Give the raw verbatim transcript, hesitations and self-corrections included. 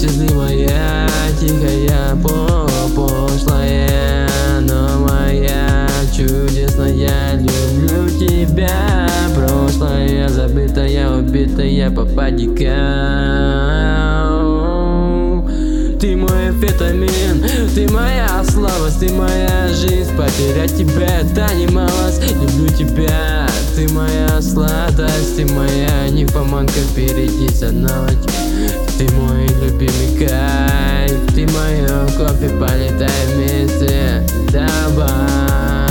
счастливая, тихая, пошлая, но моя чудесная, люблю тебя. Прошлое забытая, убитая попадика. Ты мой амфетамин, ты моя слабость, ты моя жизнь. Потерять тебя это немалость, люблю тебя. Ты моя сладость, ты моя нимфоманка, впереди вся ночь. Ты мой любимый кайф, ты мое кофе, полетай вместе, давай.